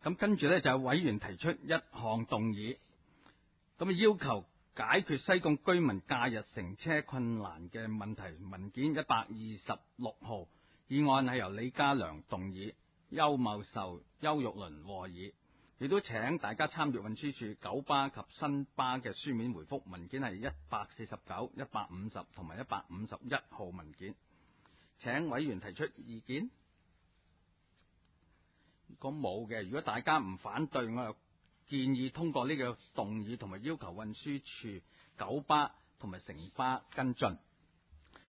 咁跟住呢，就有委員提出一項動議，咁要求解決西貢居民假日乘車困難嘅問題，文件126號，議案係由李家良動議，邱茂壽、邱玉麟和議，亦都請大家參閱運輸署九巴及新巴嘅書面回覆，文件係149、150同埋151號文件，請委員提出意見。如果冇嘅，如果大家唔反對，我就建議通過呢個動議，同埋要求運輸署九巴同埋城巴跟進。